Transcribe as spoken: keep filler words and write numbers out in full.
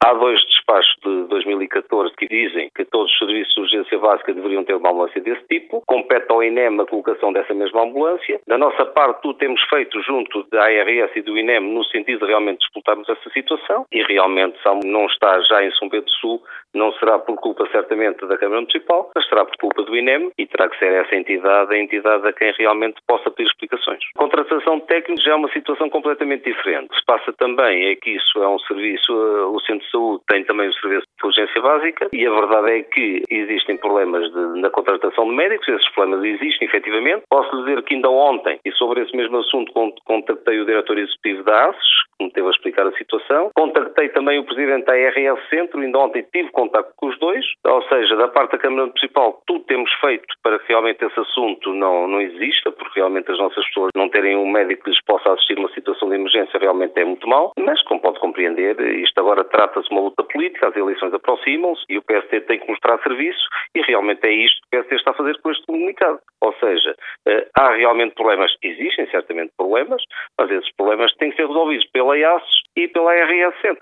Há dois despachos de dois mil e catorze que dizem que todos os serviços de urgência básica deveriam ter uma ambulância desse tipo. Compete ao I N E M a colocação dessa mesma ambulância. Da nossa parte, tudo temos feito junto da A R S e do I N E M no sentido de realmente disputarmos essa situação e realmente, se não está já em São Pedro do Sul, não será por culpa certamente da Câmara Municipal, mas será por culpa do I N E M e terá que ser essa entidade a entidade a quem realmente possa pedir explicações. A contratação de técnicos já é uma situação completamente diferente. O que se passa também é que isso é um serviço, o Centro de Saúde tem também o serviço de urgência básica e a verdade é que existem problemas de, na contratação de médicos, esses problemas existem efetivamente. Posso dizer que ainda ontem, e sobre esse mesmo assunto, contactei o diretor executivo da A S S, que me teve a explicar a situação. Contactei também o presidente da A R S Centro, ainda ontem tive contacto com os dois, ou seja, da parte da Câmara Municipal, tudo temos feito para que realmente esse assunto não, não exista, porque realmente as nossas pessoas não terem um médico que lhes possa assistir numa situação de emergência realmente é muito mau, mas como pode compreender, isto agora trata-se de uma luta política, as eleições aproximam-se e o P S D tem que mostrar serviço e realmente é isto que o P S D está a fazer com este comunicado. Ou seja, há realmente problemas, existem certamente problemas, mas esses problemas têm que ser resolvidos pela A S S e pela A R S Centro.